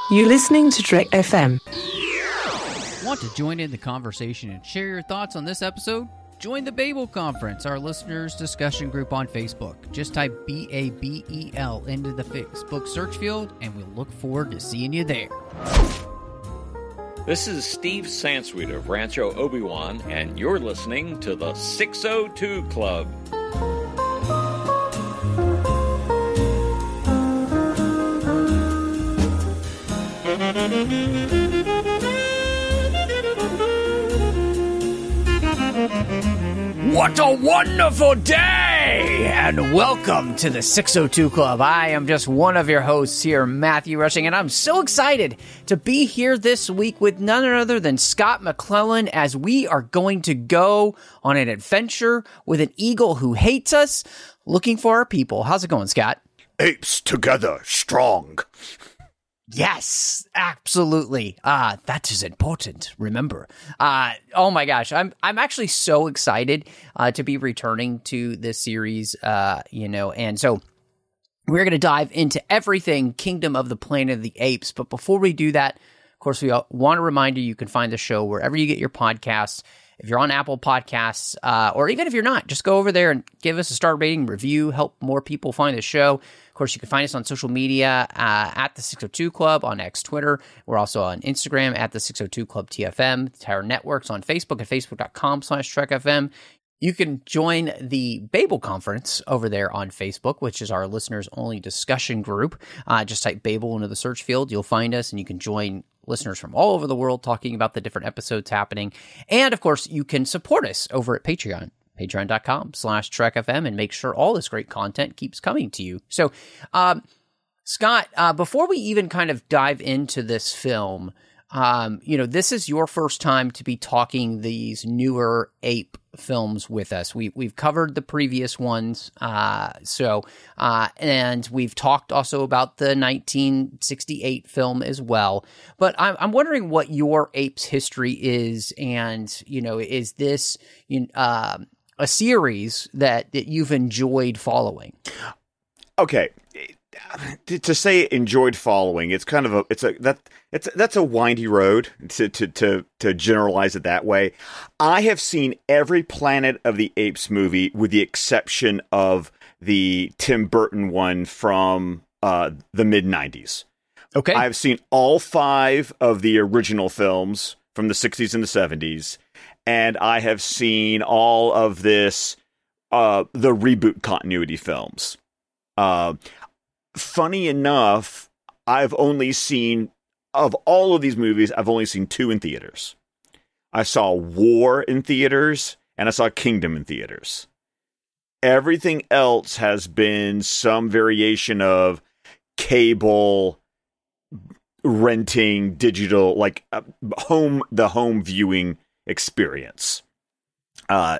You're listening to Trek FM. Want to join in the conversation and share your thoughts on this episode? Join the Babel Conference, our listeners' discussion group on Facebook. Just type BABEL into the Facebook search field, and we'll look forward to seeing you there. This is Steve Sansweet of Rancho Obi-Wan, and you're listening to the 602 Club. What a wonderful day! And welcome to the 602 Club. I am just one of your hosts here, Matthew Rushing, and I'm so excited to be here this week with none other than Scott McClellan as we are going to go on an adventure with an eagle who hates us, looking for our people. How's it going, Scott? Apes together, strong. Yes, absolutely. That is important. Remember. Oh my gosh, I'm actually so excited to be returning to this series. And so we're going to dive into everything Kingdom of the Planet of the Apes. But before we do that, of course, we want to remind you can find the show wherever you get your podcasts. If you're on Apple Podcasts, or even if you're not, just go over there and give us a star rating, review, help more people find the show. Of course, you can find us on social media at the 602 Club on X, Twitter. We're also on Instagram at the 602 Club TFM. The Tower Network's on Facebook at facebook.com/TrekFM. You can join the Babel Conference over there on Facebook, which is our listeners-only discussion group. Just type Babel into the search field. You'll find us, and you can join listeners from all over the world talking about the different episodes happening. And, of course, you can support us over at Patreon, patreon.com/TrekFM, and make sure all this great content keeps coming to you. So, Scott, before we even kind of dive into this film, this is your first time to be talking these newer ape films with us. We've covered the previous ones, and we've talked also about the 1968 film as well. But I'm wondering what your Apes history is, and is this a series that you've enjoyed following? Okay. To say enjoyed following, it's kind of that's a windy road to generalize it that way. I have seen every Planet of the Apes movie with the exception of the Tim Burton one from the mid-90s. Okay. I've seen all 5 of the original films from the 60s and the 70s, and I have seen all of the reboot continuity films. Funny enough, I've only seen, of all of these movies, I've only seen 2 in theaters. I saw War in theaters, and I saw Kingdom in theaters. Everything else has been some variation of cable, renting, digital, like the home viewing experience. And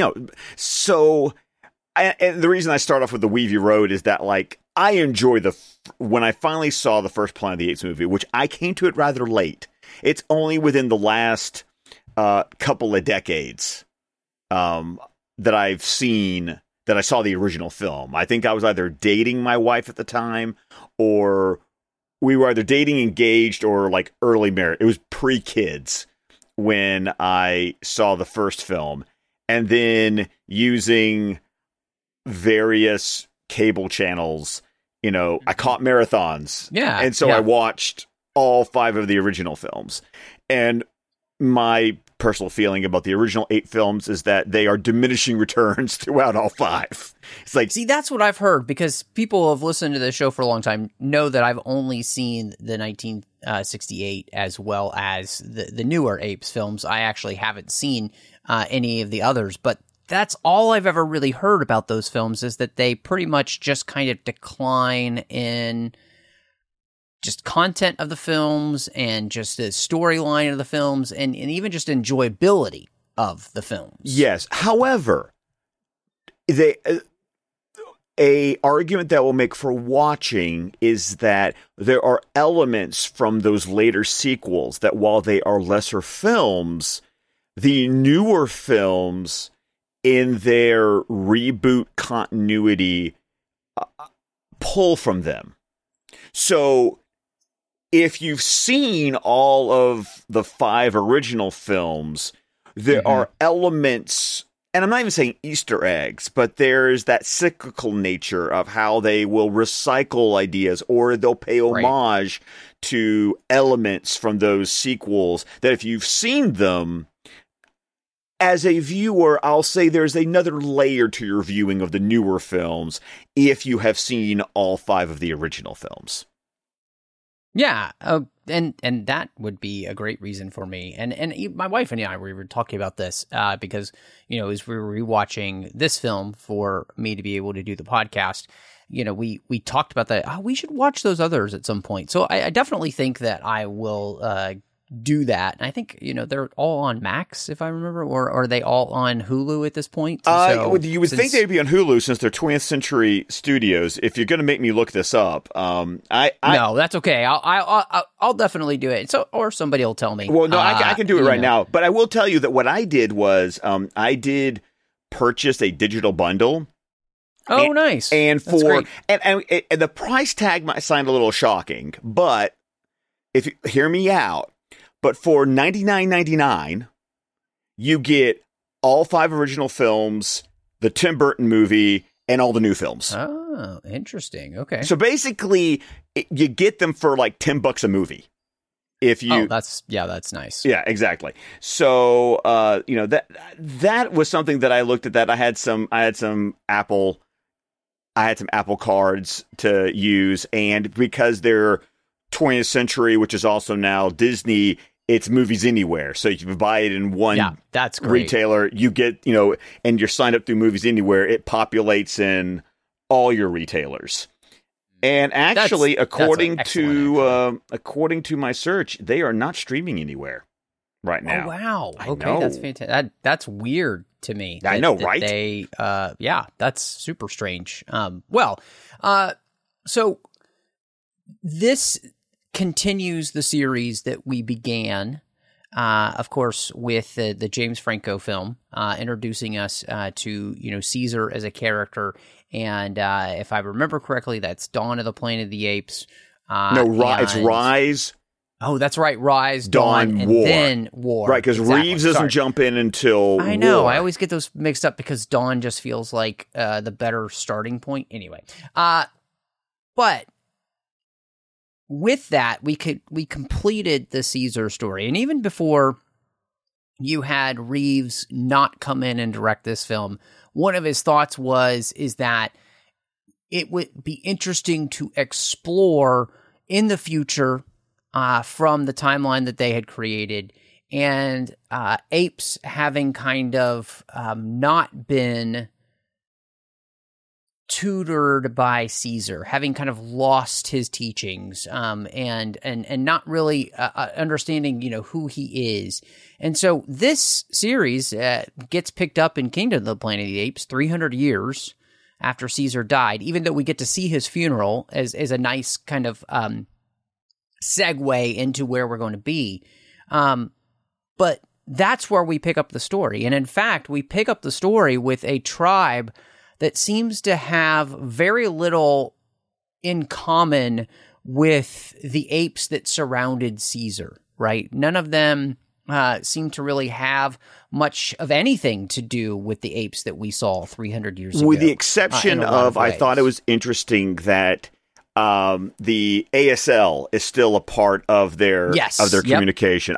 the reason I start off with the Weavy Road is that, like, I enjoy when I finally saw the first Planet of the Apes movie, which I came to it rather late. It's only within the last couple of decades that I saw the original film. I think I was either dating my wife at the time, or we were either dating, engaged, or like early marriage. It was pre-kids when I saw the first film, and then using various cable channels, I caught marathons. Yeah. And so I watched all 5 of the original films. And my personal feeling about the original 8 films is that they are diminishing returns throughout all 5. It's like, see, that's what I've heard, because people who have listened to this show for a long time know that I've only seen the 1968 as well as the newer Apes films. I actually haven't seen any of the others, but that's all I've ever really heard about those films, is that they pretty much just kind of decline in just content of the films and just the storyline of the films and even just enjoyability of the films. Yes. However, a argument that will make for watching is that there are elements from those later sequels that, while they are lesser films, the newer films in their reboot continuity pull from them. So if you've seen all of the 5 original films, there are elements, and I'm not even saying Easter eggs, but there's that cyclical nature of how they will recycle ideas, or they'll pay homage to elements from those sequels that if you've seen them, as a viewer, I'll say there's another layer to your viewing of the newer films if you have seen all 5 of the original films. Yeah, and that would be a great reason for me. And my wife and I were talking about this because, as we were rewatching this film for me to be able to do the podcast, we talked about that. Oh, we should watch those others at some point. So I definitely think that I will do that. And I think, they're all on Max, if I remember, or are they all on Hulu at this point? You would think they'd be on Hulu since they're 20th Century Studios. If you're going to make me look this up, no, that's okay. I'll definitely do it. So, or somebody will tell me. Well, no, I can do it right now. But I will tell you that what I did was I did purchase a digital bundle. Oh, nice. And and the price tag might sound a little shocking, but if you hear me out. But for $99.99, you get all 5 original films, the Tim Burton movie, and all the new films. Oh, interesting. Okay. So basically, you get them for like $10 a movie. If you, that's nice. Yeah, exactly. So, that was something that I looked at. That I had some Apple cards to use, and because they're 20th Century, which is also now Disney, it's Movies Anywhere. So if you buy it in one that's great. retailer, you get, and you're signed up through Movies Anywhere, it populates in all your retailers. And actually, according to my search, they are not streaming anywhere right now. Oh, wow. Okay, that's fantastic. That's weird to me. I know, right? They, that's super strange. So this continues the series that we began, of course, with the James Franco film, introducing us to Caesar as a character, and if I remember correctly, that's Dawn of the Planet of the Apes. It's Rise. Oh, that's right, Rise, Dawn, and War. Then War. Right, because Reeves doesn't jump in until I know. War. I always get those mixed up because Dawn just feels like the better starting point. Anyway, but with that, we completed the Caesar story, and even before you had Reeves not come in and direct this film, one of his thoughts is that it would be interesting to explore in the future from the timeline that they had created, and apes having kind of not been tutored by Caesar, having kind of lost his teachings, and not really understanding, who he is. And so this series gets picked up in Kingdom of the Planet of the Apes 300 years after Caesar died, even though we get to see his funeral as a nice kind of segue into where we're going to be. But that's where we pick up the story. And in fact, we pick up the story with a tribe that seems to have very little in common with the apes that surrounded Caesar, right? None of them seem to really have much of anything to do with the apes that we saw 300 years ago. With the exception of I thought it was interesting that the ASL is still a part of their communication.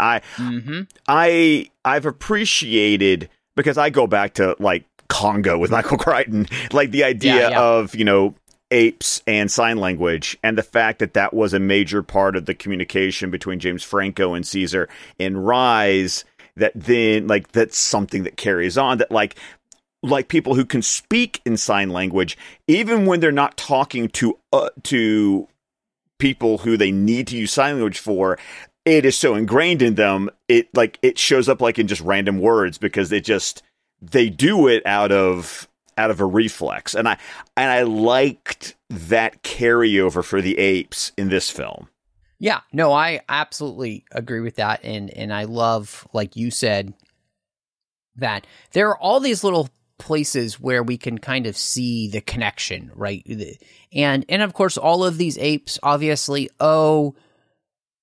I've appreciated, because I go back to like Congo with Michael Crichton, like the idea of, apes and sign language, and the fact that was a major part of the communication between James Franco and Caesar in Rise, that then like that's something that carries on, that like people who can speak in sign language, even when they're not talking to people who they need to use sign language for, it is so ingrained in them. It shows up like in just random words, because they do it out of a reflex. And I liked that carryover for the apes in this film. Yeah, no, I absolutely agree with that. And I love, like you said, that there are all these little places where we can kind of see the connection, right? And of course, all of these apes obviously owe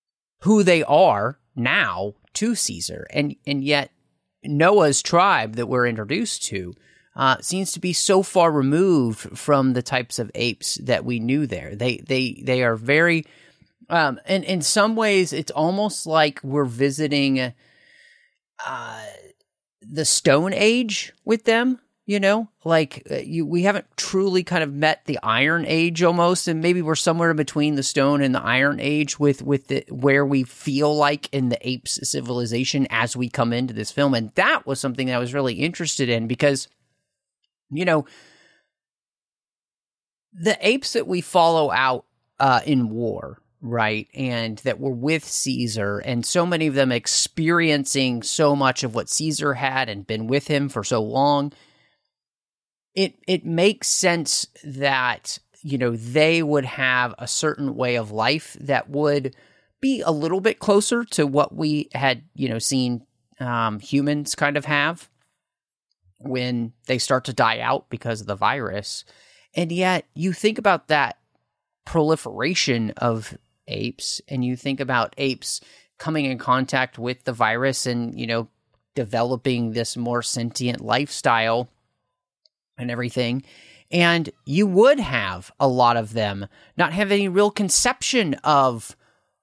who they are now to Caesar. And yet Noah's tribe that we're introduced to seems to be so far removed from the types of apes that we knew there. They are very, and in some ways, it's almost like we're visiting the Stone Age with them. You know, like we haven't truly kind of met the Iron Age almost, and maybe we're somewhere in between the Stone and the Iron Age with where we feel like in the apes civilization as we come into this film. And that was something that I was really interested in because, you know, the apes that we follow out in war, right, and that were with Caesar, and so many of them experiencing so much of what Caesar had and been with him for so long, it makes sense that, you know, they would have a certain way of life that would be a little bit closer to what we had, you know, seen humans kind of have when they start to die out because of the virus. And yet you think about that proliferation of apes, and you think about apes coming in contact with the virus and, you know, developing this more sentient lifestyle and everything. And you would have a lot of them not have any real conception of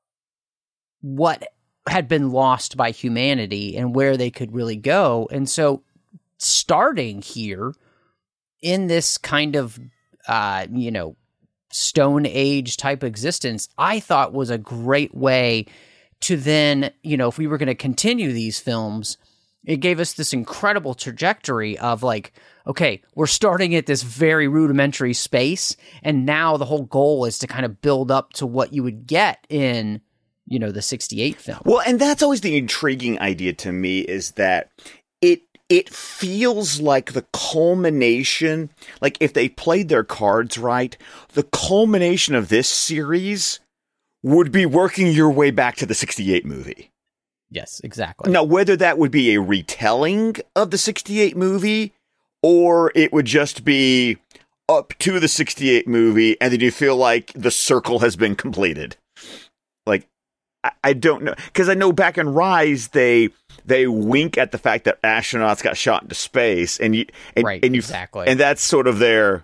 what had been lost by humanity and where they could really go. And so starting here in this kind of, you know, Stone Age type existence, I thought was a great way to then, you know, if we were going to continue these films, it gave us this incredible trajectory of like, okay, we're starting at this very rudimentary space, and now the whole goal is to kind of build up to what you would get in, you know, the 68 film. Well, and that's always the intriguing idea to me, is that it feels like the culmination, like if they played their cards right, the culmination of this series would be working your way back to the 68 movie. Yes, exactly. Now, whether that would be a retelling of the 68 movie, or it would just be up to the 68 movie, and then you feel like the circle has been completed. Like, I don't know. Because I know back in Rise, they wink at the fact that astronauts got shot into space, and exactly. And that's sort of their,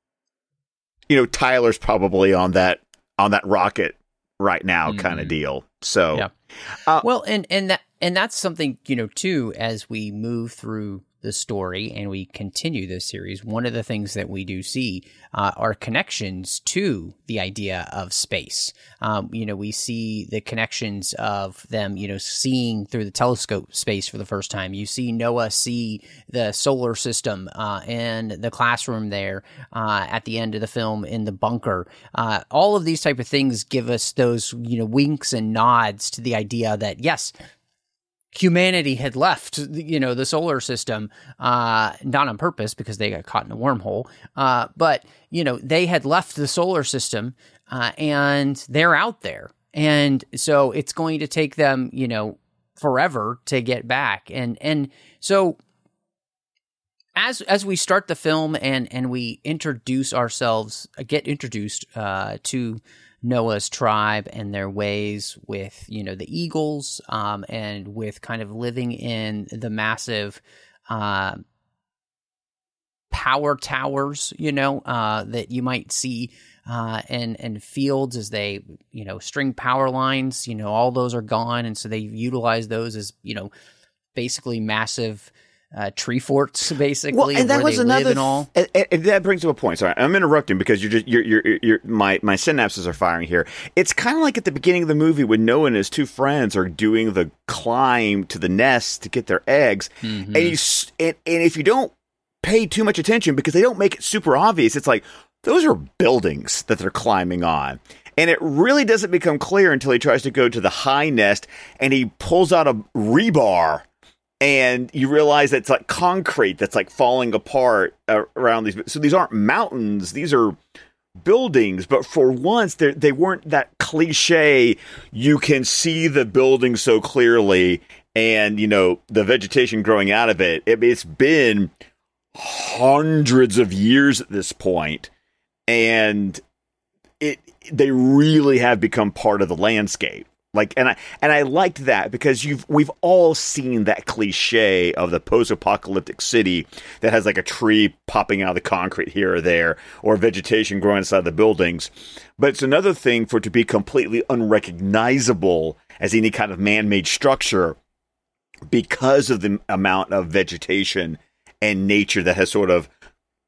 you know, Tyler's probably on that rocket right now kind of deal. So, yeah. Well, and that's something, you know, too, as we move through the story and we continue this series, one of the things that we do see are connections to the idea of space. You know, we see the connections of them, you know, seeing through the telescope space for the first time. You see Noah see the solar system in the classroom there at the end of the film in the bunker. All of these type of things give us those, you know, winks and nods to the idea that, yes, humanity had left, you know, the solar system, not on purpose because they got caught in a wormhole, but, you know, they had left the solar system, and they're out there. And so it's going to take them, you know, forever to get back. And so as we start the film and we introduce ourselves, get introduced to Noah's tribe and their ways with, you know, the eagles, and with kind of living in the massive power towers, you know, that you might see in fields as they, you know, string power lines, you know, all those are gone. And so they utilize those as, you know, basically massive tree forts, basically. Well, and that where was they another. Live and all. And that brings up a point. Sorry, I'm interrupting because my synapses are firing here. It's kind of like at the beginning of the movie when Noah and his two friends are doing the climb to the nest to get their eggs, and if you don't pay too much attention, because they don't make it super obvious, it's like those are buildings that they're climbing on. And it really doesn't become clear until he tries to go to the high nest and he pulls out a rebar. And you realize that it's like concrete that's like falling apart around these. So these aren't mountains; these are buildings. But for once, they weren't that cliche. You can see the building so clearly, and you know the vegetation growing out of it. It's been hundreds of years at this point, and they really have become part of the landscape. Like, and I liked that because we've all seen that cliche of the post-apocalyptic city that has like a tree popping out of the concrete here or there, or vegetation growing inside the buildings. But it's another thing for it to be completely unrecognizable as any kind of man-made structure because of the amount of vegetation and nature that has sort of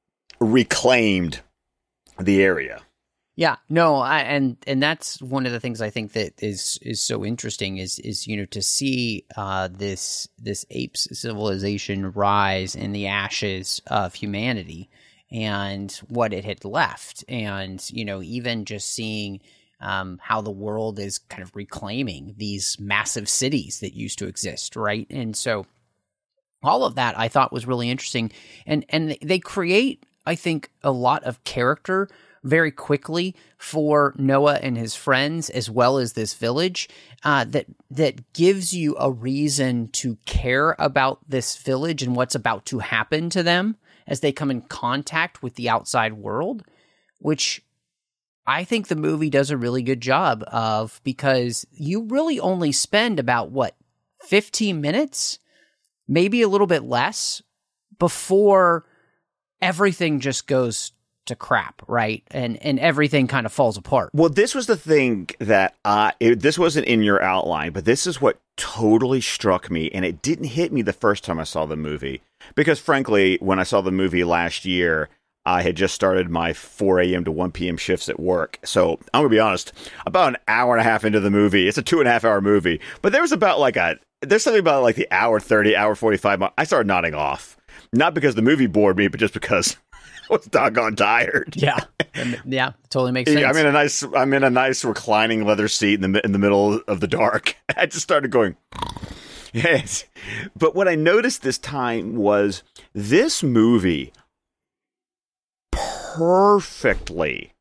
reclaimed the area. Yeah, no, and that's one of the things I think that is so interesting is to see this ape civilization rise in the ashes of humanity and what it had left, and even just seeing how the world is kind of reclaiming these massive cities that used to exist, right? And so all of that I thought was really interesting, and they create, I think, a lot of character very quickly for Noah and his friends, as well as this village, that gives you a reason to care about this village and what's about to happen to them as they come in contact with the outside world, which I think the movie does a really good job of, because you really only spend about 15 minutes, maybe a little bit less, before everything just goes to crap, right? And everything kind of falls apart. Well, this was the thing that this wasn't in your outline, but this is what totally struck me, and it didn't hit me the first time I saw the movie. Because frankly, when I saw the movie last year, I had just started my 4 a.m. to 1 p.m. shifts at work. So I'm going to be honest, about an hour and a half into the movie, it's a 2.5 hour movie, but there's something about like the hour 30, hour 45, I started nodding off. Not because the movie bored me, but just because I was doggone tired. Yeah, yeah, totally makes sense. I'm in a nice reclining leather seat in the middle of the dark. I just started going, yes. But what I noticed this time was this movie perfectly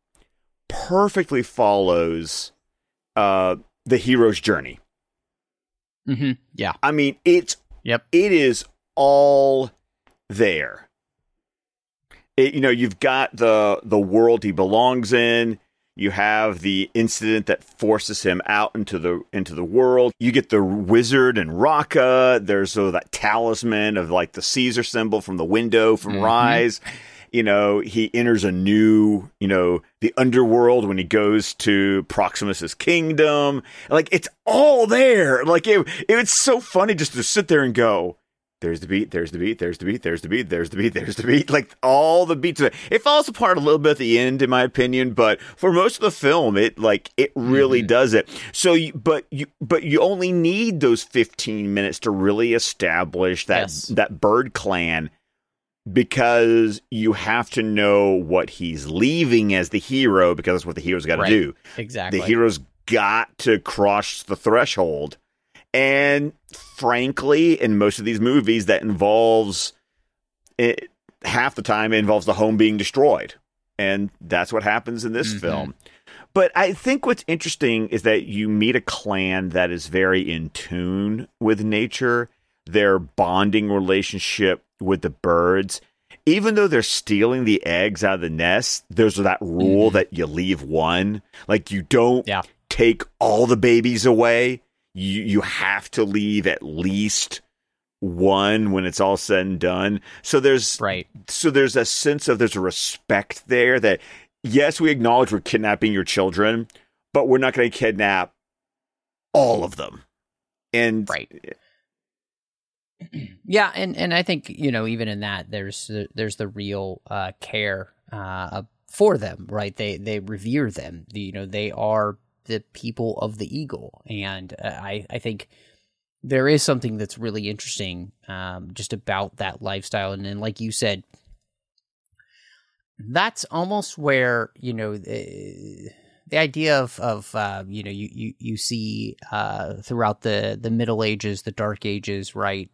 follows the hero's journey. Mm-hmm. Yeah, I mean, it is all there. You've got the world he belongs in. You have the incident that forces him out into the world. You get the wizard and Raka. There's that talisman of like the Caesar symbol from the window from Rise. He enters a new, the underworld when he goes to Proximus's kingdom. Like, it's all there. Like, it's so funny just to sit there and go, there's the beat, there's the beat, there's the beat, there's the beat, there's the beat, there's the beat. Like, all the beats. It falls apart a little bit at the end, in my opinion, but for most of the film, it really does it. So, but you only need those 15 minutes to really establish that bird clan, because you have to know what he's leaving as the hero, because that's what the hero's got to do. Exactly. The hero's got to cross the threshold. And frankly, in most of these movies, that involves half the time it involves the home being destroyed. And that's what happens in this film. But I think what's interesting is that you meet a clan that is very in tune with nature, their bonding relationship with the birds. Even though they're stealing the eggs out of the nest, there's that rule that you leave one. Like, you don't take all the babies away. You have to leave at least one when it's all said and done. So there's a sense of, there's a respect there that, yes, we acknowledge we're kidnapping your children, but we're not going to kidnap all of them. And yeah, and I think, even in that, there's the real care for them, right? They revere them. They are the people of the eagle, and I think there is something that's really interesting just about that lifestyle. And then, like you said, that's almost where the idea of you see throughout the Middle Ages, the Dark Ages, right?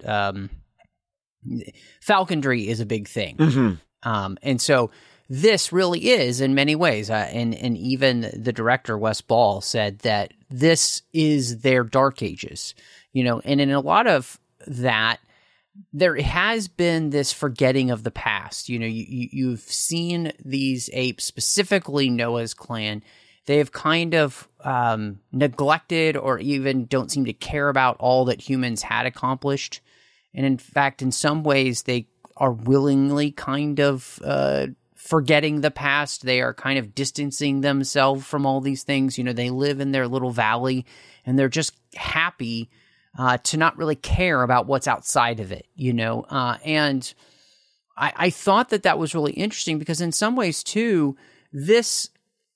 Falconry is a big thing, and so this really is in many ways, and even the director Wes Ball said that this is their Dark Ages, and in a lot of that, there has been this forgetting of the past. You've seen these apes, specifically Noah's clan, they've kind of neglected or even don't seem to care about all that humans had accomplished. And in fact, in some ways, they are willingly kind of forgetting the past. They are kind of distancing themselves from all these things. You know, they live in their little valley and they're just happy to not really care about what's outside of it, you know. And I thought that was really interesting because in some ways, too, this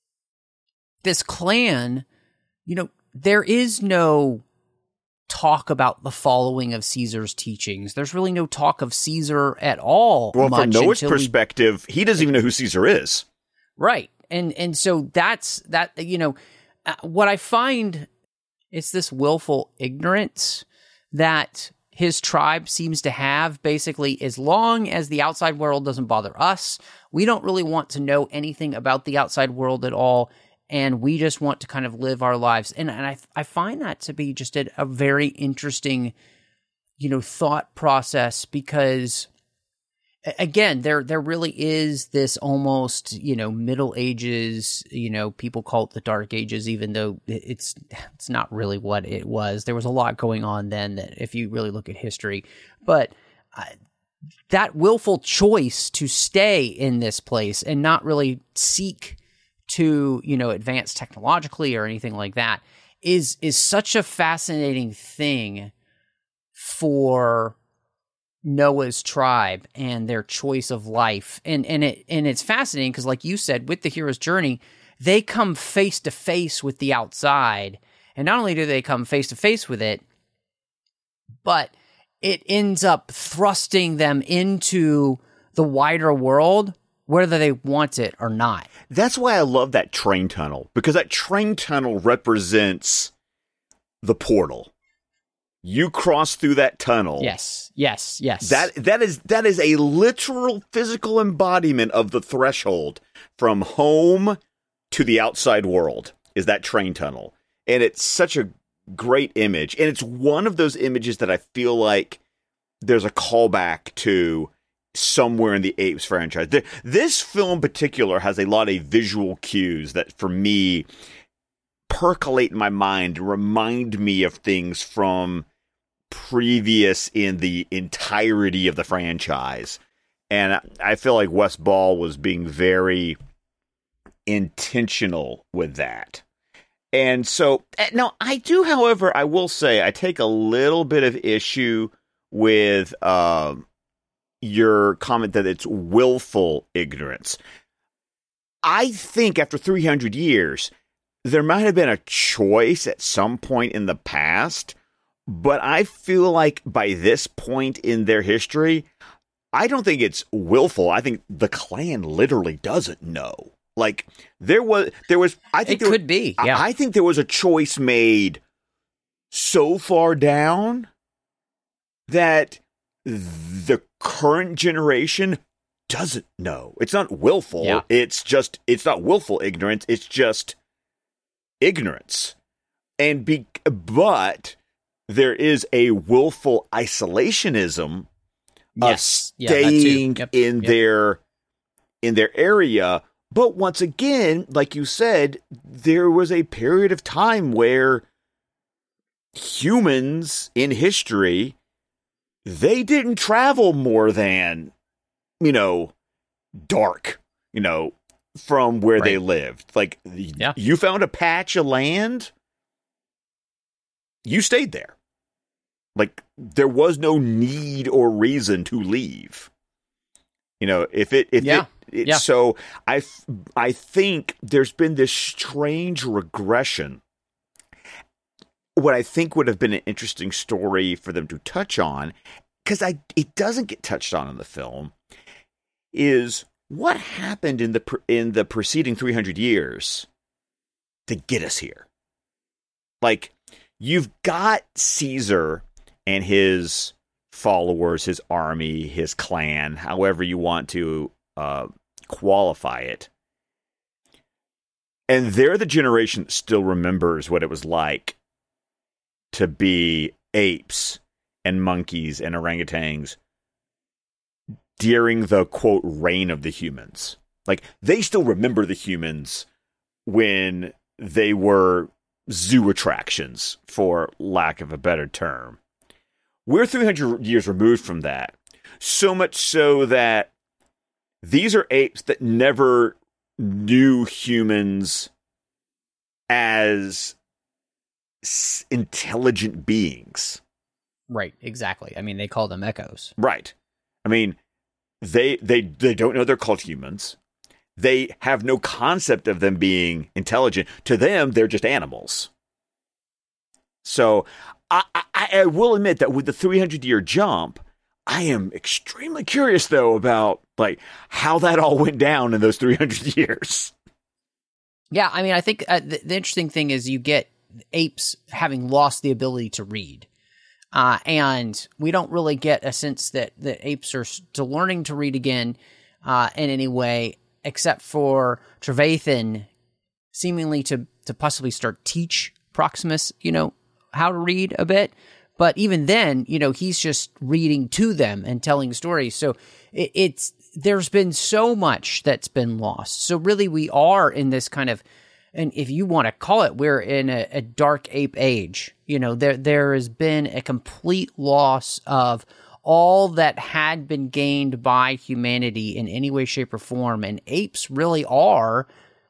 clan, you know, there is no talk about the following of Caesar's teachings. There's really no talk of Caesar at all. Well, from Noah's perspective, he doesn't even know who Caesar is. Right. And so that's, you know, what I find is this willful ignorance that his tribe seems to have. Basically, as long as the outside world doesn't bother us, we don't really want to know anything about the outside world at all. And we just want to kind of live our lives. And I find that to be just a very interesting, you know, thought process because, again, there really is this almost, you know, Middle Ages, you know, people call it the Dark Ages, even though it's not really what it was. There was a lot going on then that if you really look at history. But that willful choice to stay in this place and not really seek to, you know, advance technologically or anything like that is such a fascinating thing for Noah's tribe and their choice of life. And it's fascinating because, like you said, with the hero's journey, they come face to face with the outside. And not only do they come face to face with it, but it ends up thrusting them into the wider world, whether they want it or not. That's why I love that train tunnel, because that train tunnel represents the portal. You cross through that tunnel. Yes. That is a literal physical embodiment of the threshold from home to the outside world, is that train tunnel. And it's such a great image. And it's one of those images that I feel like there's a callback to somewhere in the Apes franchise. This film in particular has a lot of visual cues that, for me, percolate in my mind, remind me of things from previous in the entirety of the franchise. And I feel like Wes Ball was being very intentional with that. And so, now I do, however, I will say, I take a little bit of issue with your comment that it's willful ignorance. I think after 300 years, there might have been a choice at some point in the past, but I feel like by this point in their history, I don't think it's willful. I think the clan literally doesn't know. Like, there was, I think it could be. Yeah. I think there was a choice made so far down that the current generation doesn't know. It's not willful. Yeah. It's not willful ignorance. It's just ignorance. But there is a willful isolationism of staying in their area. But once again, like you said, there was a period of time where humans in history, they didn't travel more than, dark, from where they lived. Like, you found a patch of land, you stayed there. Like, there was no need or reason to leave. So I think there's been this strange regression. What I think would have been an interesting story for them to touch on, because it doesn't get touched on in the film, is what happened in the preceding 300 years to get us here. Like, you've got Caesar and his followers, his army, his clan, however you want to qualify it. And they're the generation that still remembers what it was like to be apes and monkeys and orangutans during the, quote, reign of the humans. Like, they still remember the humans when they were zoo attractions, for lack of a better term. We're 300 years removed from that. So much so that these are apes that never knew humans as intelligent beings. Right, exactly. I mean, they call them echoes. Right. I mean, they don't know they're called humans. They have no concept of them being intelligent. To them, they're just animals. So I will admit that with the 300-year jump, I am extremely curious, though, about like how that all went down in those 300 years. Yeah, I mean, I think the interesting thing is you get apes having lost the ability to read. And we don't really get a sense that the apes are still learning to read again in any way, except for Trevathan seemingly to possibly start teach Proximus, how to read a bit. But even then, he's just reading to them and telling stories. So there's been so much that's been lost. So really we are in this kind of, and if you want to call it, we're in a dark ape age. There has been a complete loss of all that had been gained by humanity in any way, shape, or form. And apes really are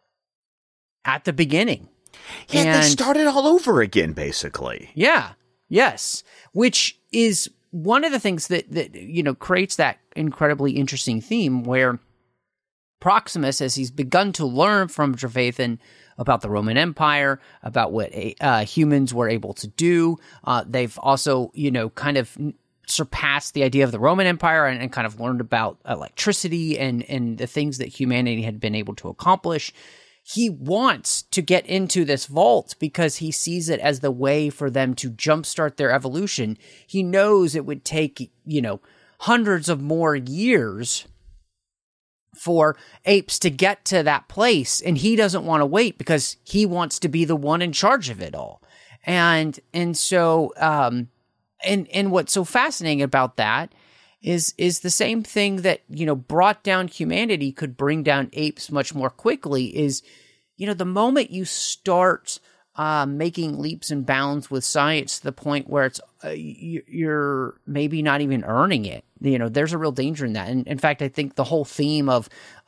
at the beginning. Yeah, they started all over again, basically. Yeah. Yes. Which is one of the things that creates that incredibly interesting theme where Proximus, as he's begun to learn from Trevathan about the Roman Empire, about what humans were able to do, they've also, kind of surpassed the idea of the Roman Empire and kind of learned about electricity and the things that humanity had been able to accomplish. He wants to get into this vault because he sees it as the way for them to jumpstart their evolution. He knows it would take, hundreds of more years for apes to get to that place, and he doesn't want to wait because he wants to be the one in charge of it all. And so and what's so fascinating about that is the same thing that brought down humanity could bring down apes much more quickly. Is the moment you start making leaps and bounds with science to the point where it's you're maybe not even earning it. There's a real danger in that. And in fact, I think the whole theme of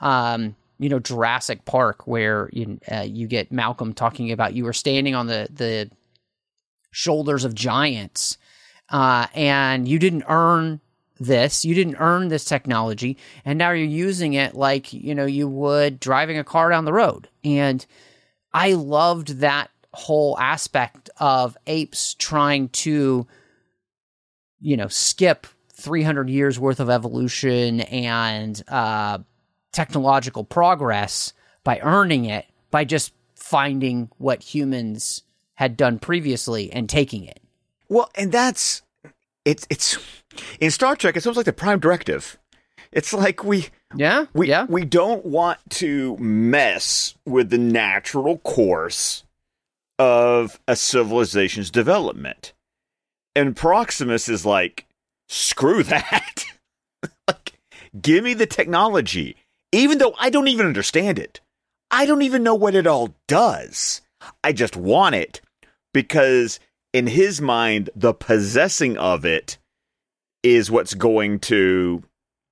Jurassic Park, where you get Malcolm talking about you were standing on the shoulders of giants, and you didn't earn this. You didn't earn this technology, and now you're using it like you would driving a car down the road. And I loved that whole aspect of apes trying to skip 300 years worth of evolution and technological progress by earning it by just finding what humans had done previously and taking it. Well, and that's it's in Star Trek. It's almost like the Prime Directive. It's like we don't want to mess with the natural course of a civilization's development, and Proximus is like, screw that. Like, give me the technology, even though I don't even understand it. I don't even know what it all does. I just want it because in his mind, the possessing of it is what's going to,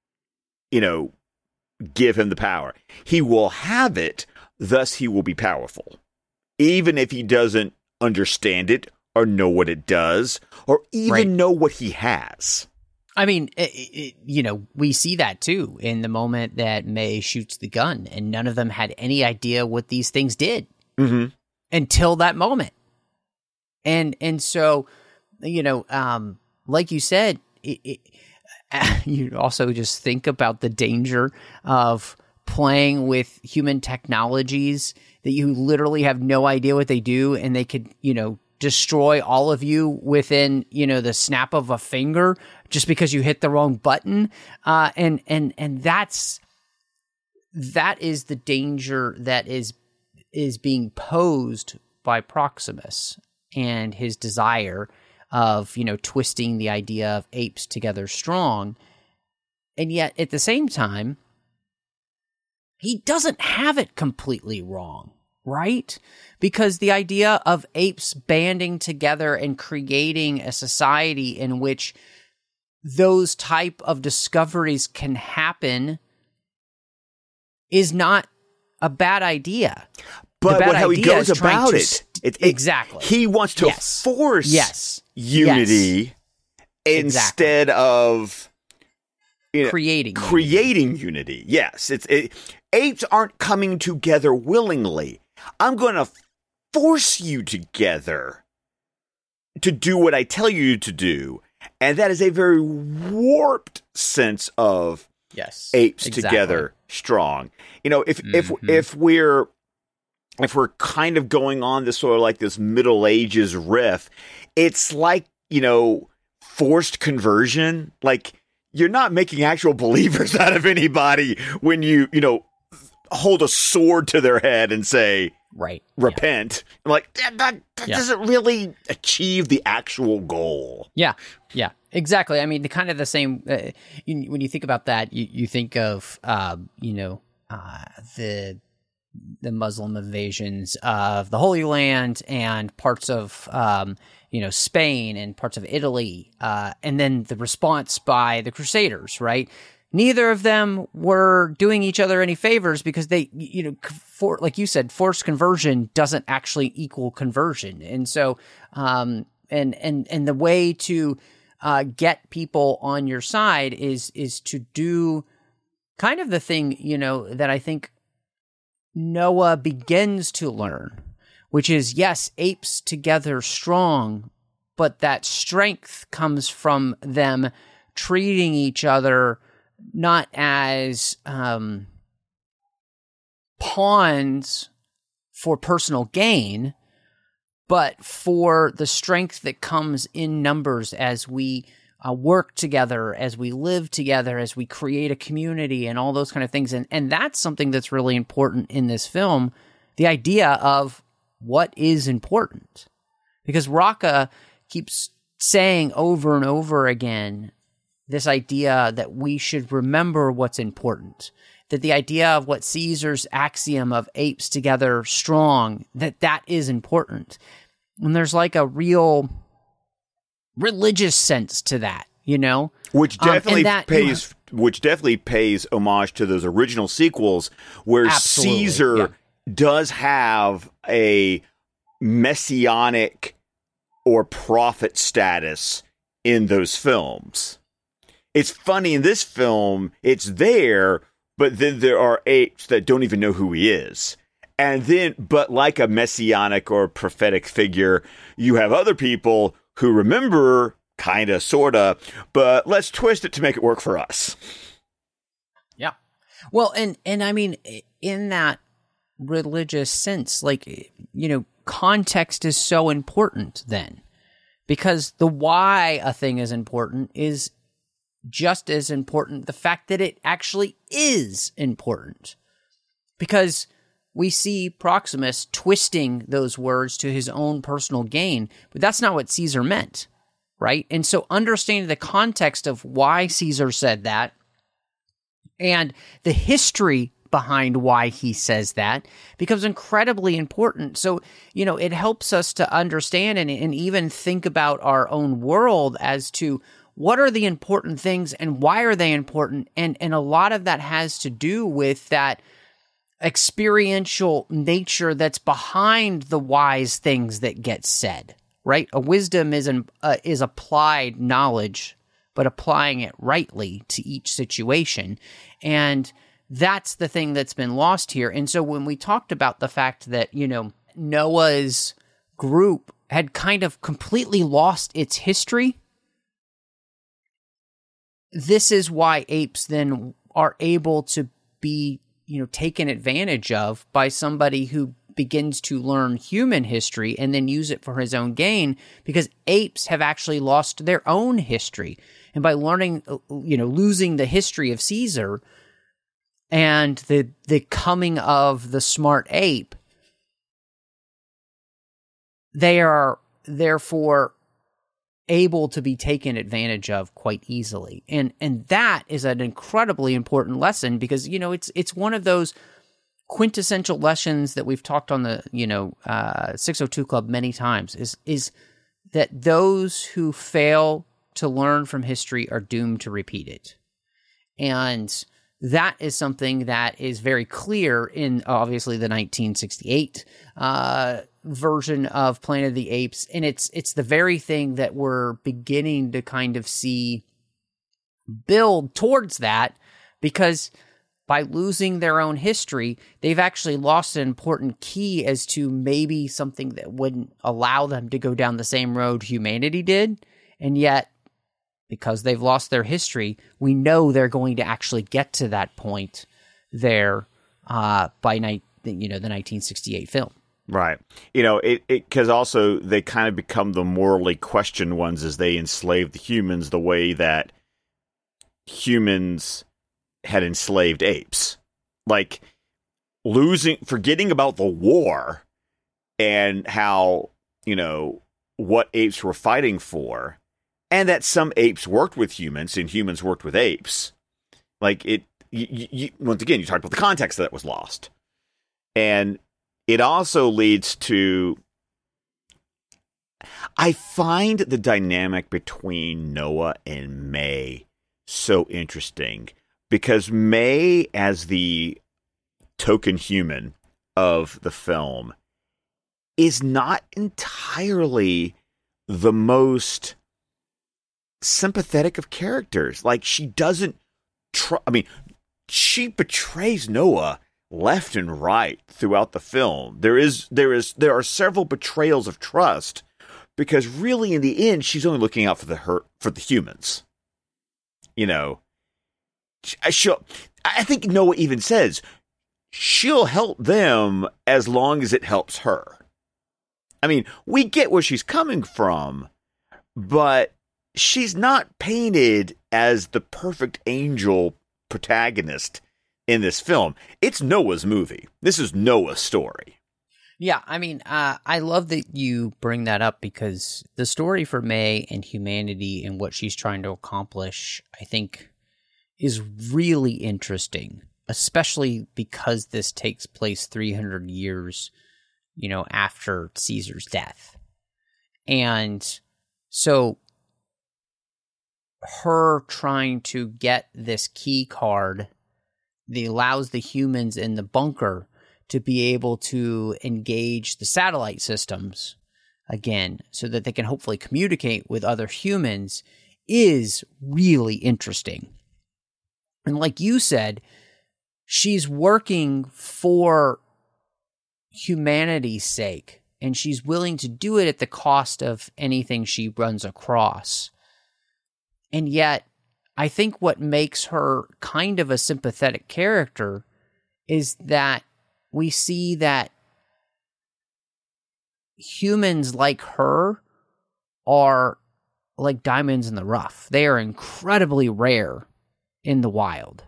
give him the power. He will have it, thus he will be powerful. Even if he doesn't understand it or know what it does or even know what he has. I mean, we see that too in the moment that May shoots the gun, and none of them had any idea what these things did until that moment. And so, like you said, you also just think about the danger of playing with human technologies that you literally have no idea what they do, and they could, destroy all of you within, the snap of a finger just because you hit the wrong button. And that is the danger that is being posed by Proximus and his desire of, twisting the idea of apes together strong. And yet at the same time, he doesn't have it completely wrong. right? Because the idea of apes banding together and creating a society in which those type of discoveries can happen is not a bad idea. But how he goes about it, exactly. He wants to force unity instead of creating unity. Yes, apes aren't coming together willingly. I'm going to force you together to do what I tell you to do. And that is a very warped sense of apes together strong. If we're kind of going on this sort of like this Middle Ages riff, it's like, forced conversion. Like, you're not making actual believers out of anybody when you hold a sword to their head and say, repent. Yeah. Like, that doesn't really achieve the actual goal. Yeah, exactly. I mean, the same, when you think about that, you think of, the Muslim invasions of the Holy Land and parts of, Spain and parts of Italy, and then the response by the Crusaders, right? Neither of them were doing each other any favors because they, like you said, forced conversion doesn't actually equal conversion. And so, and the way to get people on your side is to do kind of the thing, that I think Noah begins to learn, which is, yes, apes together strong, but that strength comes from them treating each other not as pawns for personal gain, but for the strength that comes in numbers as we work together, as we live together, as we create a community and all those kind of things. And that's something that's really important in this film, the idea of what is important. Because Rocca keeps saying over and over again this idea that we should remember what's important, that the idea of what Caesar's axiom of apes together strong, that is important. And there's like a real religious sense to that, which definitely pays homage to those original sequels where Caesar does have a messianic or prophet status in those films. It's funny, in this film, it's there, but then there are apes that don't even know who he is. And then, but like a messianic or prophetic figure, you have other people who remember, kind of, sort of, but let's twist it to make it work for us. Yeah. Well, and I mean, in that religious sense, like, context is so important then. Because the why a thing is important is just as important the fact that it actually is important. Because we see Proximus twisting those words to his own personal gain, but that's not what Caesar meant, right? And so understanding the context of why Caesar said that and the history behind why he says that becomes incredibly important. So, it helps us to understand and even think about our own world as to what are the important things and why are they important? And a lot of that has to do with that experiential nature that's behind the wise things that get said, right? A wisdom is applied knowledge, but applying it rightly to each situation. And that's the thing that's been lost here. And so when we talked about the fact that, Noah's group had kind of completely lost its history, this is why apes then are able to be, taken advantage of by somebody who begins to learn human history and then use it for his own gain, because apes have actually lost their own history. And by learning, losing the history of Caesar and the coming of the smart ape, they are therefore able to be taken advantage of quite easily. And that is an incredibly important lesson because, it's one of those quintessential lessons that we've talked on the 602 Club many times is that those who fail to learn from history are doomed to repeat it. And that is something that is very clear in, obviously, the 1968 version of Planet of the Apes. And it's the very thing that we're beginning to kind of see build towards that, because by losing their own history, they've actually lost an important key as to maybe something that wouldn't allow them to go down the same road humanity did. And yet, because they've lost their history, we know they're going to actually get to that point there by the 1968 film. Right. Because also they kind of become the morally questioned ones as they enslave the humans the way that humans had enslaved apes. Like forgetting about the war and how, what apes were fighting for, and that some apes worked with humans and humans worked with apes. Like once again, you talked about the context that was lost. And it also leads to, I find the dynamic between Noah and May so interesting, because May, as the token human of the film, is not entirely the most sympathetic of characters. Like, she doesn't she betrays Noah left and right throughout the film. There are several betrayals of trust, because really in the end she's only looking out for the humans. I think Noah even says she'll help them as long as it helps her. I mean, we get where she's coming from, but she's not painted as the perfect angel protagonist in this film. It's Noah's movie. This is Noah's story. Yeah, I mean, I love that you bring that up, because the story for May and humanity and what she's trying to accomplish, I think, is really interesting, especially because this takes place 300 years, after Caesar's death. And so her trying to get this key card that allows the humans in the bunker to be able to engage the satellite systems again, so that they can hopefully communicate with other humans, is really interesting. And like you said, she's working for humanity's sake, and she's willing to do it at the cost of anything she runs across. And yet, I think what makes her kind of a sympathetic character is that we see that humans like her are like diamonds in the rough. They are incredibly rare in the wild.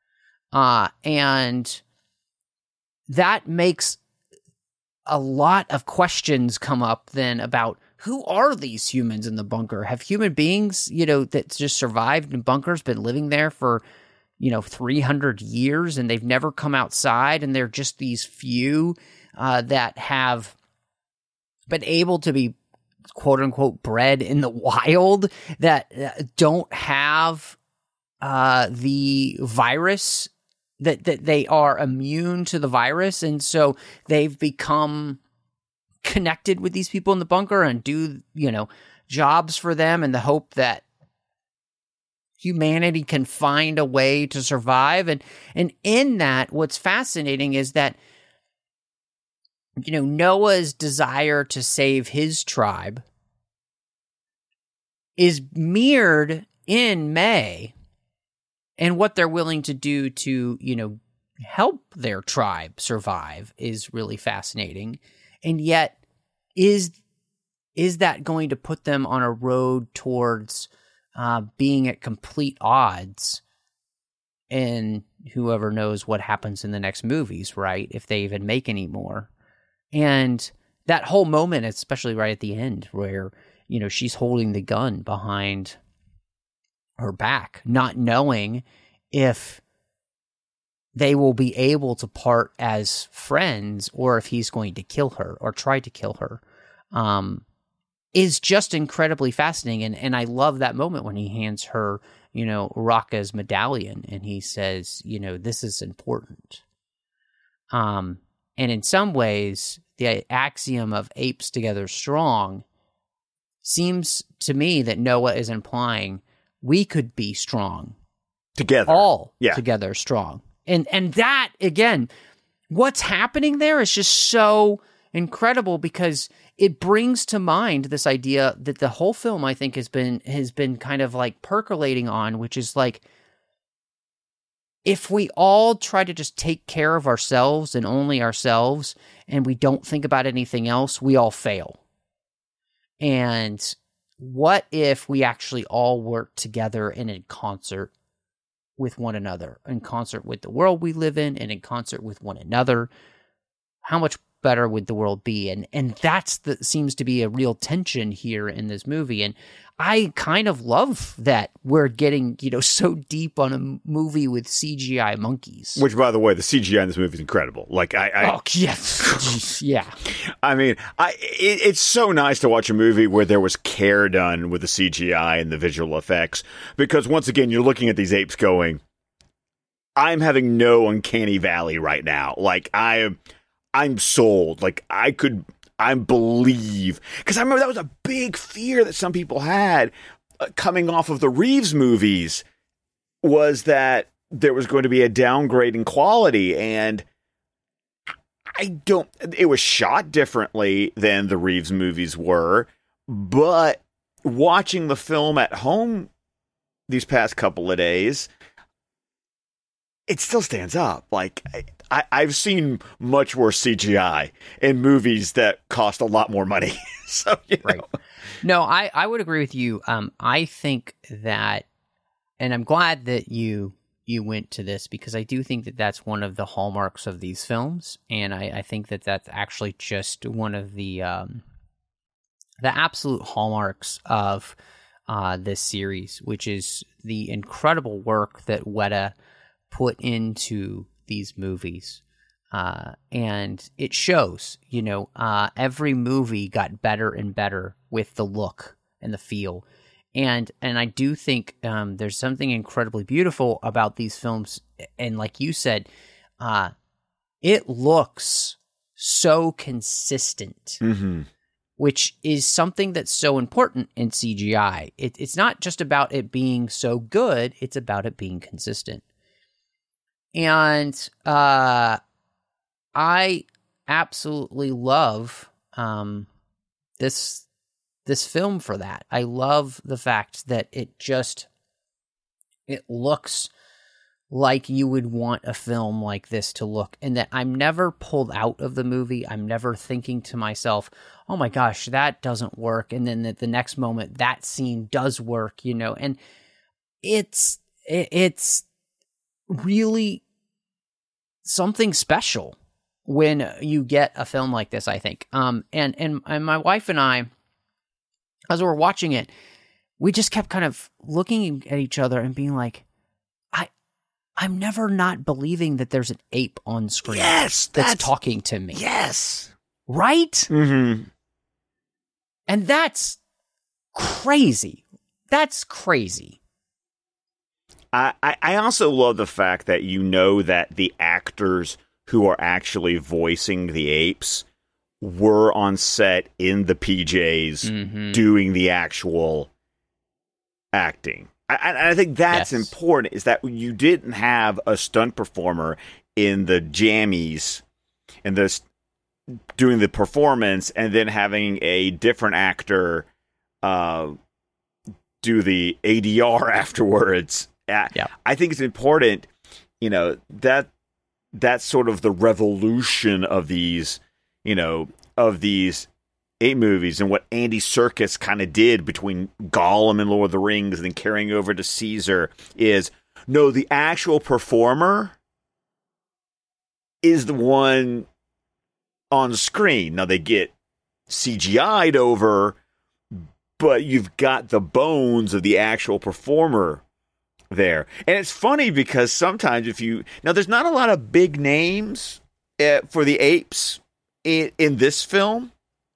And that makes a lot of questions come up then about, who are these humans in the bunker? Have human beings, that just survived in bunkers been living there for, 300 years, and they've never come outside, and they're just these few that have been able to be, quote unquote, bred in the wild, that don't have the virus, that they are immune to the virus, and so they've become connected with these people in the bunker and do, jobs for them in the hope that humanity can find a way to survive. And in that, what's fascinating is that, Noah's desire to save his tribe is mirrored in May, and what they're willing to do to, help their tribe survive is really fascinating. And yet, is that going to put them on a road towards being at complete odds? And whoever knows what happens in the next movies, right? If they even make any more. And that whole moment, especially right at the end, where, she's holding the gun behind her back, not knowing if they will be able to part as friends, or if he's going to kill her or try to kill her, is just incredibly fascinating. And I love that moment when he hands her, Raka's medallion, and he says, this is important. And in some ways, the axiom of apes together strong seems to me that Noah is implying we could be strong together, together strong. And that, again, what's happening there is just so incredible, because it brings to mind this idea that the whole film, I think, has been kind of like percolating on, which is like, if we all try to just take care of ourselves and only ourselves, and we don't think about anything else, we all fail. And what if we actually all work together and in concert with one another, in concert with the world we live in, and in concert with one another? How much better would the world be? And seems to be a real tension here in this movie. And I kind of love that we're getting, so deep on a movie with CGI monkeys. Which, by the way, the CGI in this movie is incredible. Like, oh, yes. Yeah. I mean, it's so nice to watch a movie where there was care done with the CGI and the visual effects, because once again, you're looking at these apes going, I'm having no uncanny valley right now. Like, I'm sold. Like, I believe, because I remember that was a big fear that some people had coming off of the Reeves movies, was that there was going to be a downgrade in quality. And it was shot differently than the Reeves movies were, but watching the film at home these past couple of days, it still stands up. Like, I've seen much worse CGI in movies that cost a lot more money. So, Right. No, I would agree with you. I think that, and I'm glad that you went to this, because I do think that that's one of the hallmarks of these films. And I think that that's actually just one of the absolute hallmarks of this series, which is the incredible work that Weta put into these movies. And it shows, every movie got better and better with the look and the feel. And I do think there's something incredibly beautiful about these films. And like you said, it looks so consistent, which is something that's so important in CGI. It's not just about it being so good, it's about it being consistent. And I absolutely love this film for that. I love the fact that it looks like you would want a film like this to look, and that I'm never pulled out of the movie. I'm never thinking to myself, oh my gosh, that doesn't work. And then at the next moment, that scene does work, and it's really something special when you get a film like this, I think. And my wife and I, as we were watching it, we just kept kind of looking at each other and being like, I'm never not believing that there's an ape on screen. Yes, that's talking to me. Yes. Right? Mm-hmm. And that's crazy. That's crazy. I also love the fact that that the actors who are actually voicing the apes were on set in the PJs doing the actual acting. I think that's important, is that you didn't have a stunt performer in the jammies and doing the performance and then having a different actor do the ADR afterwards. I think it's important, that's sort of the revolution of these, of these ape movies, and what Andy Serkis kind of did between Gollum and Lord of the Rings and then carrying over to Caesar is, no, the actual performer is the one on screen. Now they get CGI'd over, but you've got the bones of the actual performer there. And it's funny because sometimes there's not a lot of big names for the apes in this film.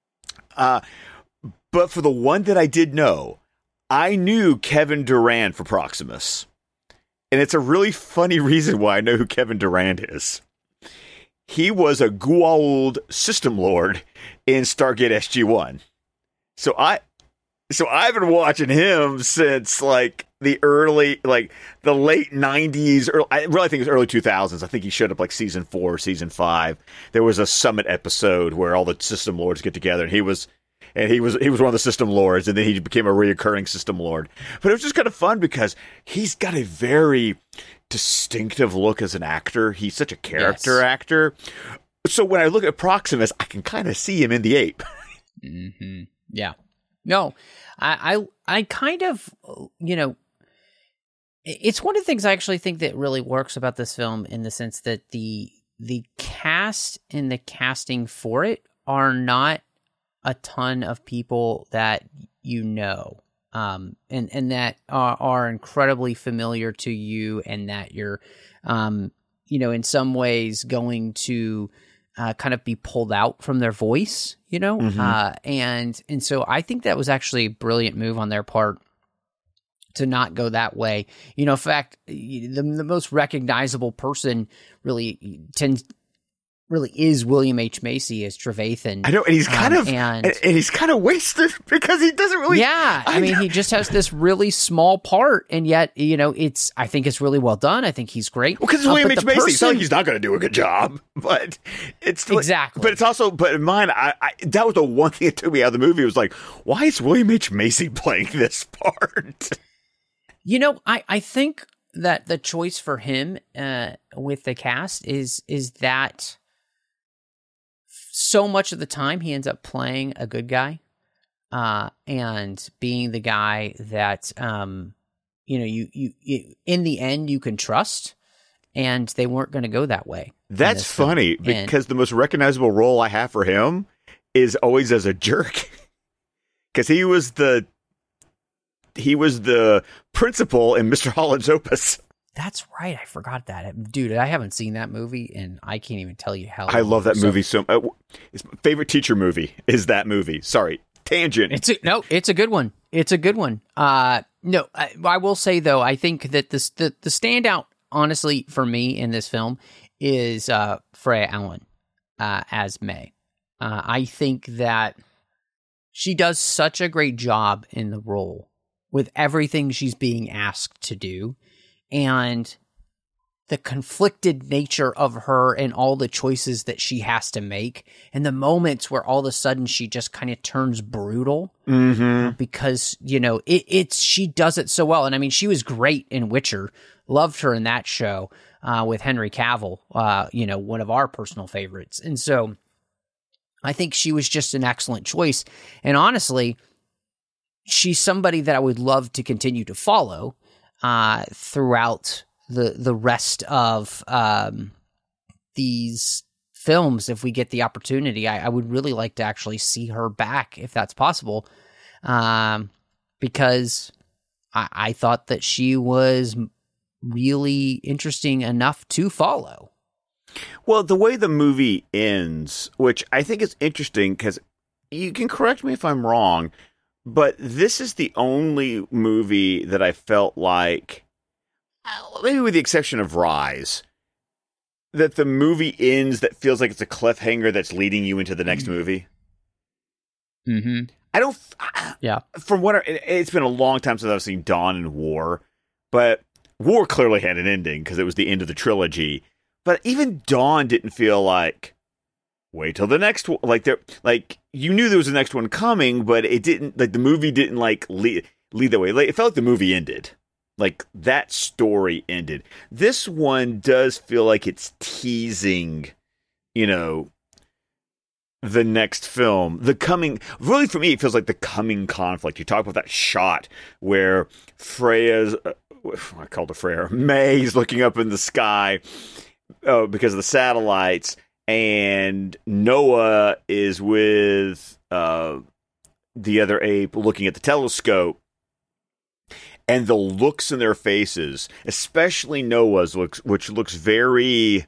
But for the one that I did know, I knew Kevin Durand for Proximus. And it's a really funny reason why I know who Kevin Durand is. He was a Goa'uld system lord in Stargate SG-1. So I've been watching him since like the late 90s. I really think it was early 2000s. I think he showed up like season 4, season 5. There was a summit episode where all the system lords get together, and he was one of the system lords, and then he became a reoccurring system lord. But it was just kind of fun because he's got a very distinctive look as an actor. He's such a character actor. So when I look at Proximus, I can kind of see him in the ape. Mm-hmm. Yeah. No, I kind of, it's one of the things I actually think that really works about this film in the sense that the cast and the casting for it are not a ton of people that and that are incredibly familiar to you, and that you're, in some ways going to kind of be pulled out from their voice, and so I think that was actually a brilliant move on their part to not go that way. In fact, the most recognizable person really is William H. Macy as Trevathan. I know, and he's kind of wasted because he doesn't really. Yeah, I mean, he just has this really small part, and yet I think it's really well done. I think he's great. Well, because it's William H. Macy, it's not like he's not going to do a good job, but it's exactly. But it's also, in mine, I that was the one thing that took me out of the movie. It was like, why is William H. Macy playing this part? I think that the choice for him with the cast is that. So much of the time, he ends up playing a good guy, and being the guy that you in the end you can trust, and they weren't going to go that way. That's funny because the most recognizable role I have for him is always as a jerk, because he was the principal in Mr. Holland's Opus. That's right. I forgot that. Dude, I haven't seen that movie, and I can't even tell you how. I love that movie so much. It's my favorite teacher movie is that movie. Sorry, tangent. It's a good one. It's a good one. I will say, though, I think that the standout, honestly, for me in this film is Freya Allan as May. I think that she does such a great job in the role with everything she's being asked to do. And the conflicted nature of her and all the choices that she has to make, and the moments where all of a sudden she just kind of turns brutal, because she does it so well. And I mean, she was great in Witcher. Loved her in that show with Henry Cavill, one of our personal favorites. And so I think she was just an excellent choice. And honestly, she's somebody that I would love to continue to follow throughout the rest of these films. If we get the opportunity, I would really like to actually see her back if that's possible, because I thought that she was really interesting enough to follow. Well, the way the movie ends, which I think is interesting, because you can correct me if I'm wrong, but this is the only movie that I felt like, maybe with the exception of Rise, that the movie ends that feels like it's a cliffhanger that's leading you into the next movie. Mm-hmm. I don't... Yeah. From what... It's been a long time since I've seen Dawn and War, but War clearly had an ending because it was the end of the trilogy. But even Dawn didn't feel like... Wait till the next one. You knew there was the next one coming, but it didn't, the movie didn't, lead that way. It felt like the movie ended. That story ended. This one does feel like it's teasing, the next film. Really for me, it feels like the coming conflict. You talk about that shot where Freya's, I called her Freya, May's looking up in the sky because of the satellites, and Noah is with the other ape looking at the telescope. and the looks in their faces, especially Noah's which looks very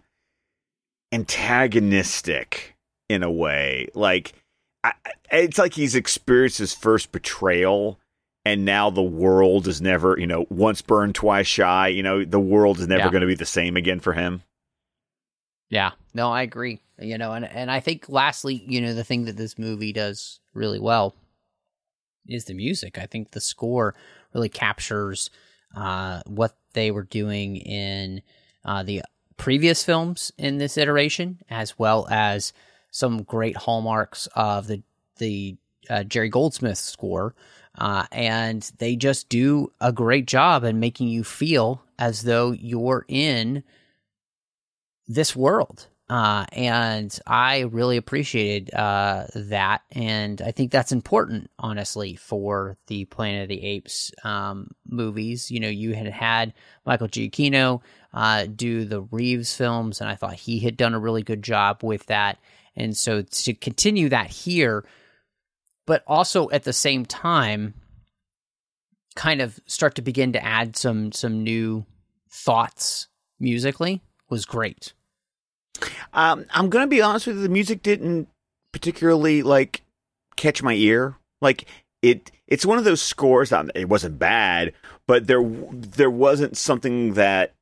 antagonistic in a way. Like, it's like he's experienced his first betrayal, and now the world is never, once burned, twice shy. The world is never going to be the same again for him. Yeah, no, I agree. And I think lastly, the thing that this movie does really well is the music. I think the score really captures what they were doing in the previous films in this iteration, as well as some great hallmarks of the Jerry Goldsmith score. And they just do a great job in making you feel as though you're in this world. And I really appreciated that. And I think that's important, honestly, for the Planet of the Apes movies. You had Michael Giacchino do the Reeves films, and I thought he had done a really good job with that. And so to continue that here, but also at the same time, kind of start to begin to add some new thoughts musically was great. I'm going to be honest with you, the music didn't particularly catch my ear. It's one of those scores. It wasn't bad, but there wasn't something that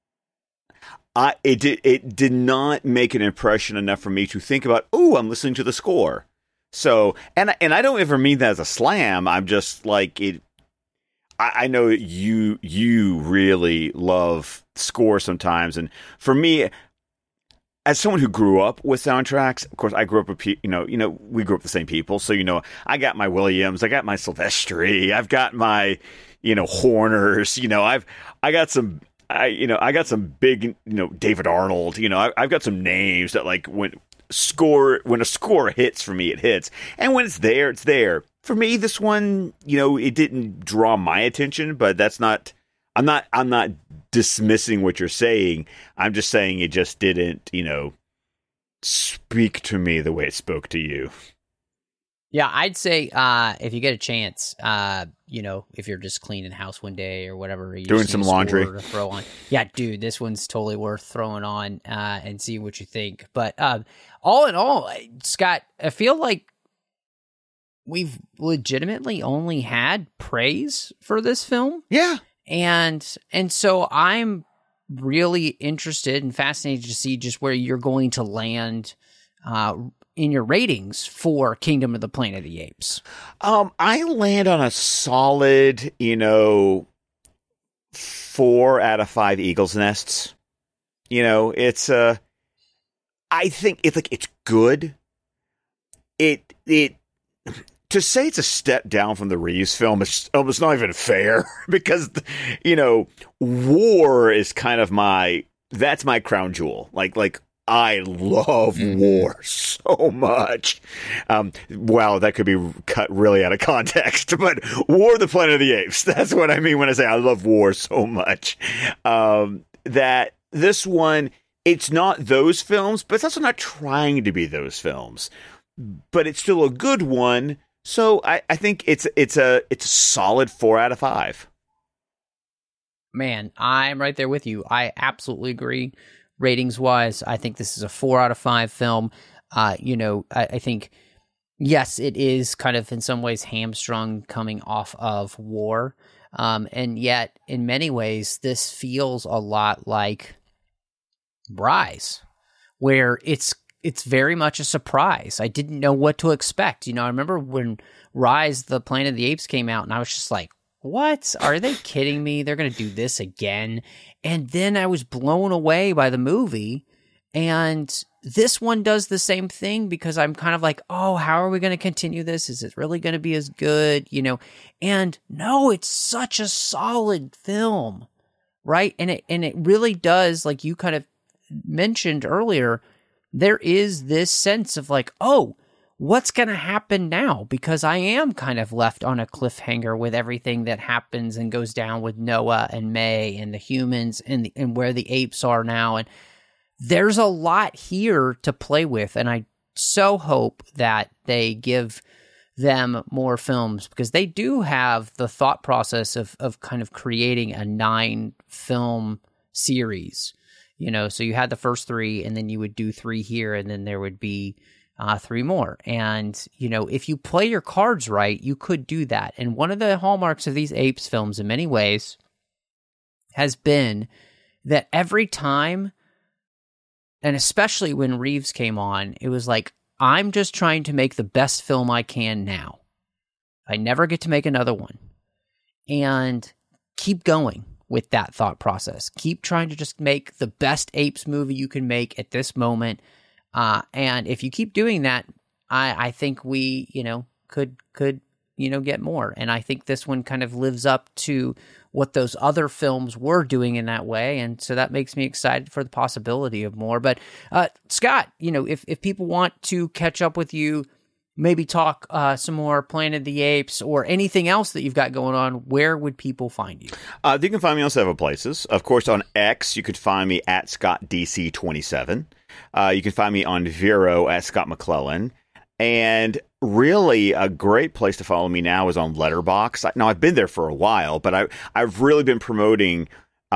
it did not make an impression enough for me to think about, oh, I'm listening to the score. So, and I don't ever mean that as a slam. I'm just like it. I know you really love score sometimes, and for me, as someone who grew up with soundtracks, of course, I grew up with we grew up the same people, so I got my Williams, I got my Silvestri, I've got my Horners, I got some big David Arnold, I've got some names that when a score hits for me, it hits, and when it's there, it's there. For me, this one, it didn't draw my attention, but that's not. I'm not dismissing what you're saying. I'm just saying it just didn't, speak to me the way it spoke to you. Yeah, I'd say if you get a chance, if you're just cleaning house one day or whatever, you doing some laundry to throw on. Yeah, dude, this one's totally worth throwing on and see what you think. But all in all, Scott, I feel like we've legitimately only had praise for this film. Yeah. And so I'm really interested and fascinated to see just where you're going to land in your ratings for Kingdom of the Planet of the Apes. I land on a solid, 4 out of 5 eagle's nests. It's I think it's good. It to say it's a step down from the Reeves film is almost not even fair because, War is kind of that's my crown jewel. I love War so much. Wow, that could be cut really out of context, but War, the Planet of the Apes. That's what I mean when I say I love War so much. That this one, it's not those films, but it's also not trying to be those films. But it's still a good one. So I think it's a solid 4 out of 5. Man, I'm right there with you. I absolutely agree. Ratings wise, I think this is a 4 out of 5 film. I think, yes, it is kind of in some ways hamstrung coming off of War. And yet, in many ways, this feels a lot like Rise, where it's very much a surprise. I didn't know what to expect. I remember when Rise, the Planet of the Apes came out, and I was just like, what? Are they kidding me? They're going to do this again? And then I was blown away by the movie. And this one does the same thing because I'm kind of like, oh, how are we going to continue this? Is it really going to be as good? And no, it's such a solid film, right? And it really does, like you kind of mentioned earlier, there is this sense of oh, what's going to happen now? Because I am kind of left on a cliffhanger with everything that happens and goes down with Noah and May and the humans and where the apes are now. And there's a lot here to play with. And I so hope that they give them more films, because they do have the thought process of kind of creating a 9-film series. So you had the first 3, and then you would do 3 here, and then there would be 3 more. And, if you play your cards right, you could do that. And one of the hallmarks of these Apes films in many ways has been that every time, and especially when Reeves came on, it was like, I'm just trying to make the best film I can now. I never get to make another one. And keep going with that thought process. Keep trying to just make the best Apes movie you can make at this moment. And if you keep doing that, I think we, could get more. And I think this one kind of lives up to what those other films were doing in that way. And so that makes me excited for the possibility of more. But Scott, if people want to catch up with you, maybe talk some more Planet of the Apes or anything else that you've got going on, where would people find you? You can find me on several places. Of course, on X, you could find me at ScottDC27. You can find me on Vero at Scott McClellan. And really, a great place to follow me now is on Letterboxd. Now, I've been there for a while, but I've really been promoting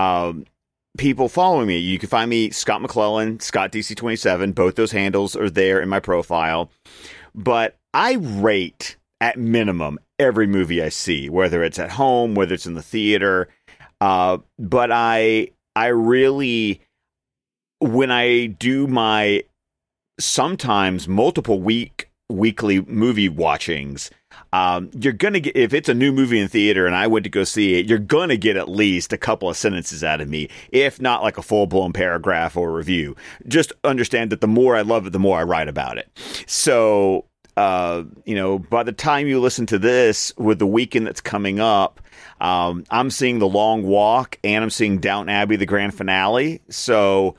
people following me. You can find me Scott McClellan, Scott DC27. Both those handles are there in my profile. But I rate, at minimum, every movie I see, whether it's at home, whether it's in the theater. But I really, when I do my sometimes multiple weekly movie watchings, you're going to get, if it's a new movie in theater and I went to go see it, you're going to get at least a couple of sentences out of me, if not like a full-blown paragraph or review. Just understand that the more I love it, the more I write about it. So, by the time you listen to this, with the weekend that's coming up, I'm seeing The Long Walk and I'm seeing Downton Abbey, the grand finale. So,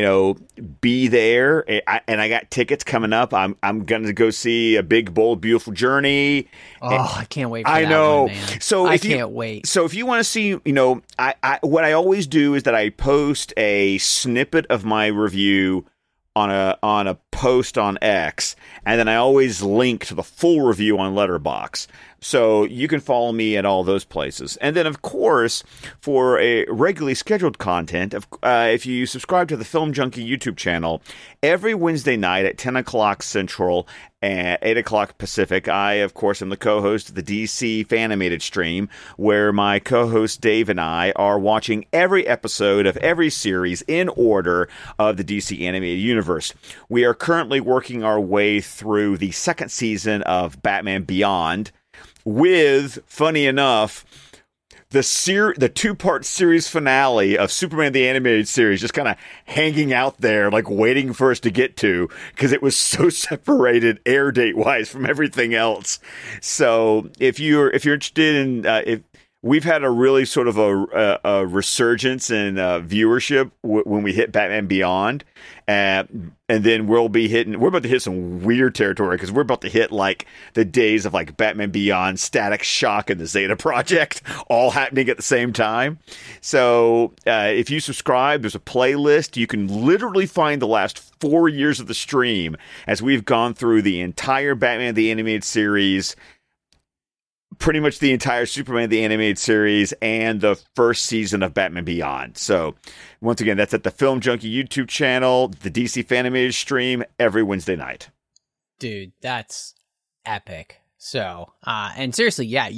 be there. And I got tickets coming up. I'm going to go see A Big, Bold, Beautiful Journey. Oh, I can't wait for that. I know. One, man. So I can't wait. So if you want to see, what I always do is that I post a snippet of my review on a post on X, and then I always link to the full review on Letterboxd. So you can follow me at all those places. And then, of course, for a regularly scheduled content, if you subscribe to the Film Junkie YouTube channel, every Wednesday night at 10 o'clock Central and 8 o'clock Pacific, I, of course, am the co-host of the DC Fanimated stream, where my co-host Dave and I are watching every episode of every series in order of the DC Animated Universe. We are currently working our way through the second season of Batman Beyond, with, funny enough, the 2-part series finale of Superman the Animated Series just kind of hanging out there, like waiting for us to get to, because it was so separated air date wise from everything else. So if you're interested in, we've had a really sort of a resurgence in viewership when we hit Batman Beyond. And then we're about to hit some weird territory, because we're about to hit like the days of like Batman Beyond, Static Shock, and the Zeta Project all happening at the same time. So if you subscribe, there's a playlist. You can literally find the last 4 years of the stream as we've gone through the entire Batman the Animated Series, pretty much the entire Superman the Animated Series, and the first season of Batman Beyond. So once again, that's at the Film Junkie YouTube channel, the DC Fanimated stream, every Wednesday night. Dude, that's epic. So, and seriously, yeah,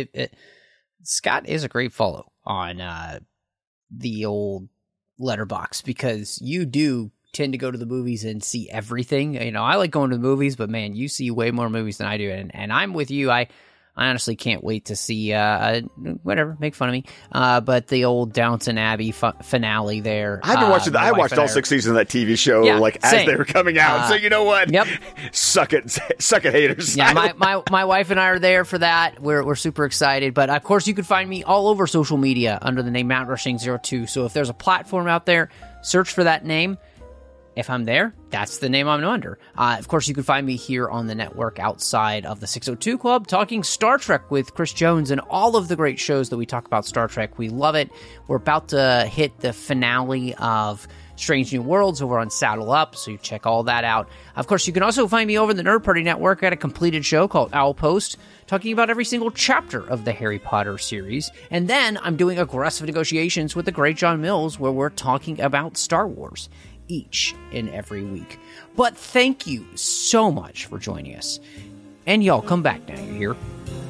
Scott is a great follow on the old Letterboxd, because you do tend to go to the movies and see everything. I like going to the movies, but man, you see way more movies than I do, and I'm with you. I honestly can't wait to see, whatever, make fun of me, but the old Downton Abbey finale there. I've been watching I watched all 6 seasons of that TV show, as they were coming out. So you know what? Yep. Suck it, haters. Yeah, my wife and I are there for that. We're super excited. But of course, you can find me all over social media under the name Mount Rushing 02. So if there's a platform out there, search for that name. If I'm there, that's the name I'm under. Of course, you can find me here on the network outside of the 602 Club, talking Star Trek with Chris Jones and all of the great shows that we talk about Star Trek. We love it. We're about to hit the finale of Strange New Worlds over on Saddle Up, so you check all that out. Of course, you can also find me over in the Nerd Party Network at a completed show called Owl Post, talking about every single chapter of the Harry Potter series. And then I'm doing Aggressive Negotiations with the great John Mills, where we're talking about Star Wars each and every week. But thank you so much for joining us. And y'all, come back now, you hear?